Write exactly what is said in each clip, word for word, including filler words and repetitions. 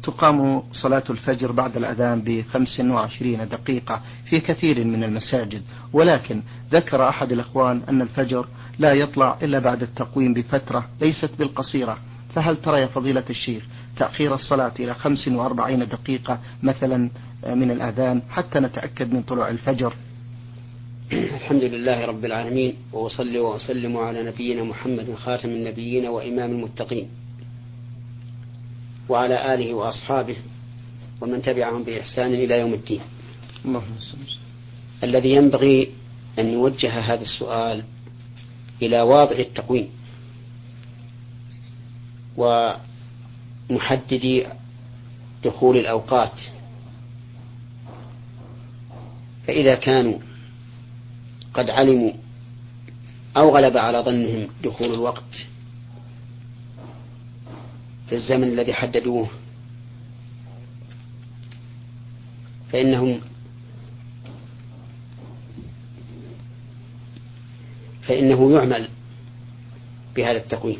تقام صلاة الفجر بعد الأذان بخمس وعشرين دقيقة في كثير من المساجد، ولكن ذكر أحد الإخوان أن الفجر لا يطلع إلا بعد التقويم بفترة ليست بالقصيرة، فهل ترى يا فضيلة الشيخ تأخير الصلاة إلى خمس وأربعين دقيقة مثلا من الأذان حتى نتأكد من طلوع الفجر؟ الحمد لله رب العالمين، وأصلي وأسلم على نبينا محمد خاتم النبيين وإمام المتقين، وعلى آله وأصحابه ومن تبعهم بإحسان إلى يوم الدين. اللهم صل وسلم. الذي ينبغي أن يوجه هذا السؤال إلى واضع التقويم ومحددي دخول الأوقات، فإذا كانوا قد علموا أو غلب على ظنهم دخول الوقت في الزمن الذي حددوه، فإنهم فإنه يعمل بهذا التقويم.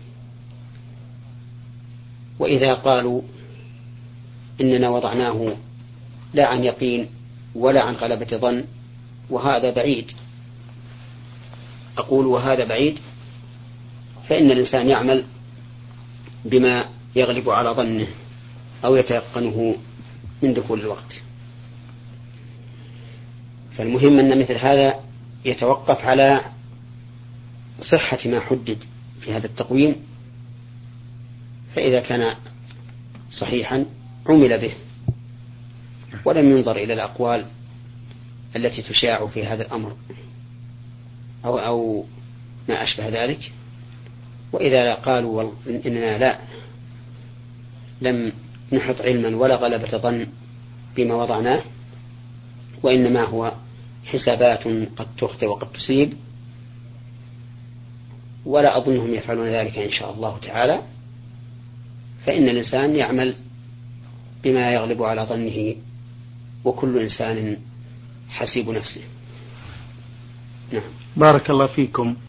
وإذا قالوا إننا وضعناه لا عن يقين ولا عن غلبة ظن وهذا بعيد، أقول وهذا بعيد، فإن الإنسان يعمل بما يغلب على ظنه أو يتيقنه من دخول الوقت. فالمهم أن مثل هذا يتوقف على صحة ما حدد في هذا التقويم، فإذا كان صحيحا عمل به ولم ينظر إلى الأقوال التي تشاع في هذا الأمر أو, أو ما أشبه ذلك. وإذا قالوا إننا لا لم نحط علما ولا غلبة ظن بما وضعناه، وإنما هو حسابات قد تخطئ وقد تصيب، ولا أظنهم يفعلون ذلك إن شاء الله تعالى، فإن الإنسان يعمل بما يغلب على ظنه، وكل إنسان حسيب نفسه. نعم. بارك الله فيكم.